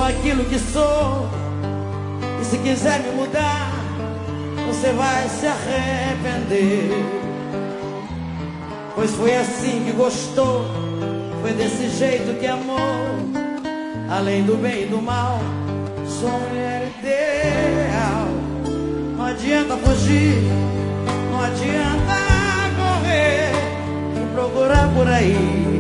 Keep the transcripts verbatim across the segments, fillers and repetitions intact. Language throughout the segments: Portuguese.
aquilo que sou. E se quiser me mudar, você vai se arrepender. Pois foi assim que gostou, foi desse jeito que amou. Além do bem e do mal, sou a mulher ideal. Não adianta fugir, não adianta correr e procurar por aí.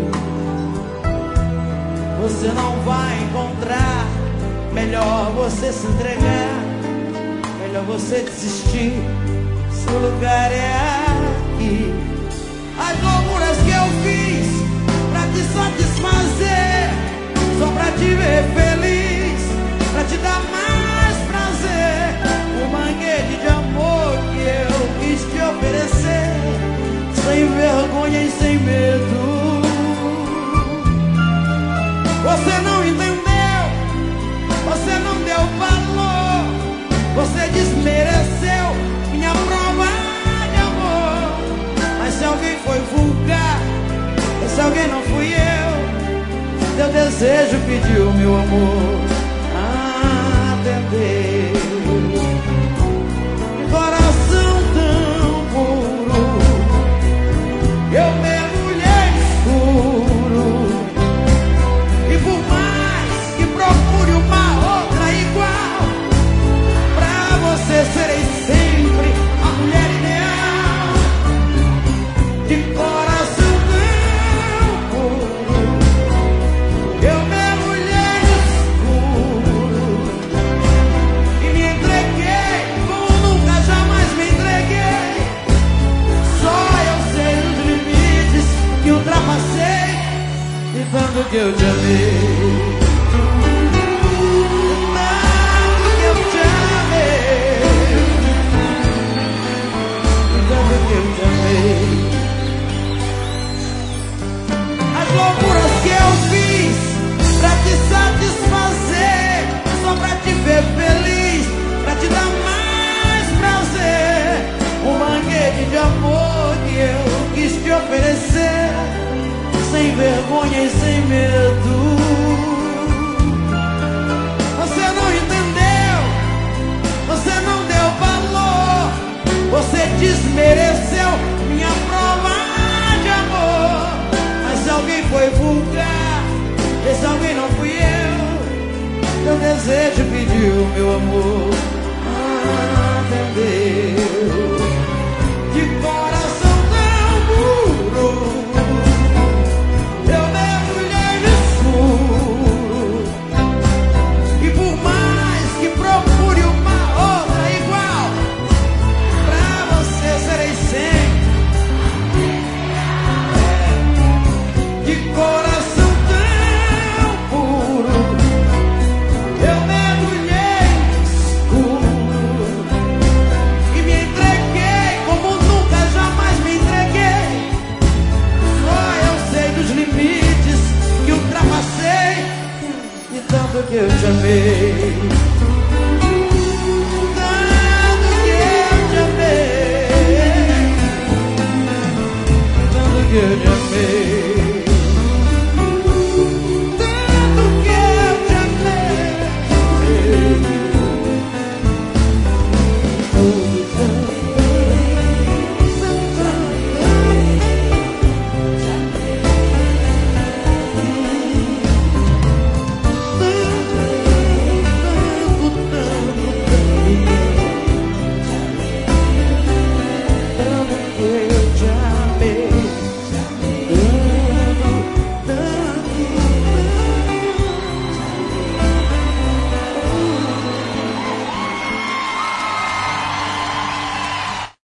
Você não vai encontrar. Melhor você se entregar, melhor você desistir. Seu lugar é aqui. As loucuras que eu fiz pra te satisfazer, só pra te ver feliz, pra te dar mais prazer. O banquete de amor que eu quis te oferecer, sem vergonha e sem medo. Você não entendeu, você não deu valor, você desmereceu minha prova de amor. Mas se alguém foi vulgar, esse alguém não fui eu. Teu desejo pediu meu amor a atender. Um coração tão puro, eu mergulhei no escuro. E por mais que procure uma outra igual, pra você serei sempre a mulher ideal. De coração tão puro, eu mergulhei no escuro e me entreguei como nunca jamais me entreguei. Só eu sei os limites que ultrapassei, e tanto que eu te amei. Tanto que eu te amei, tanto que eu te amei. As loucuras que eu fiz pra te satisfazer, só pra te ver feliz, pra te dar mais prazer. Um banquete de amor que eu quis te oferecer, sem vergonha e sem medo. Você não entendeu, você não deu valor, você desmereceu minha prova de amor. Mas se alguém foi vulgar, esse alguém não fui eu. Teu desejo pediu meu amor a atender.